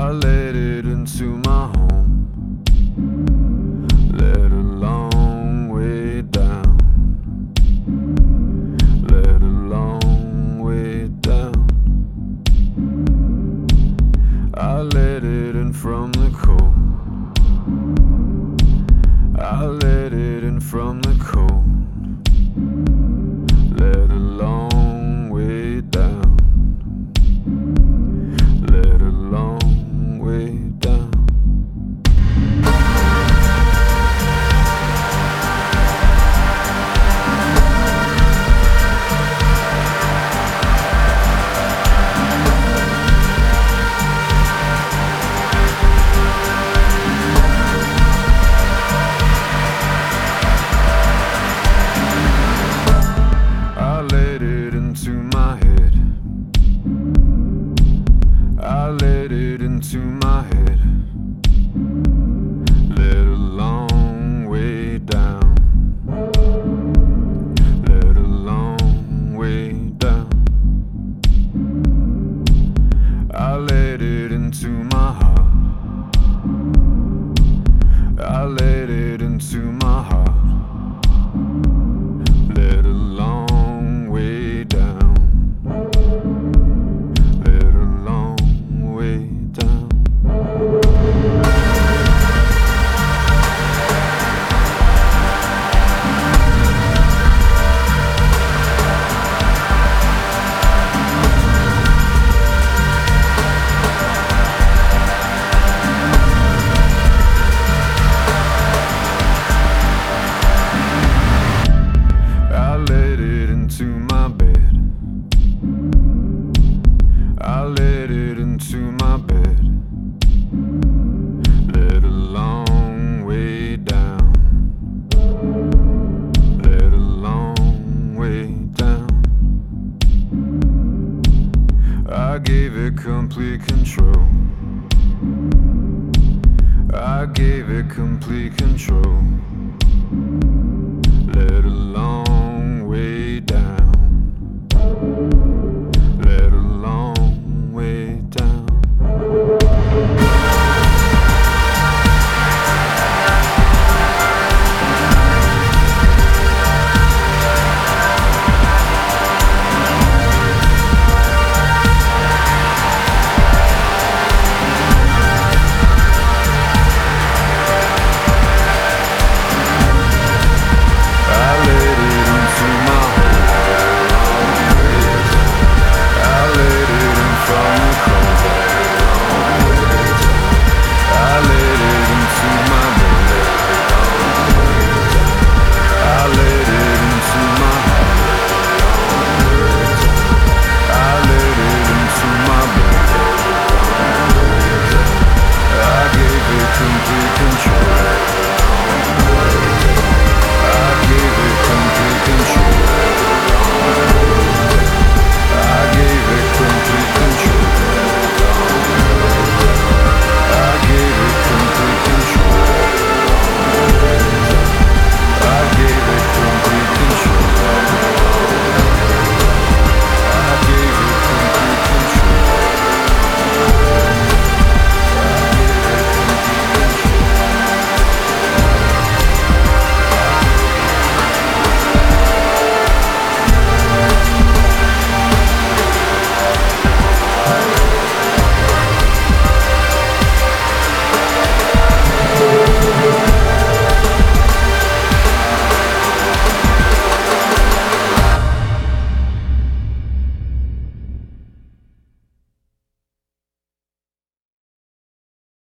I let it into my home, let a long way down, let a long way down. I let it in from the cold, I let it in from the cold, let a long way down, let a long way down. I let it into my head, I let it into my head, let a long way down, let a long way down. I let it into my heart, I let it into my heart, let a long way down, let a long way down. I let it into my bed, I let it into my bed, let a long way down, let a long way down. I gave it complete control, I gave it complete control.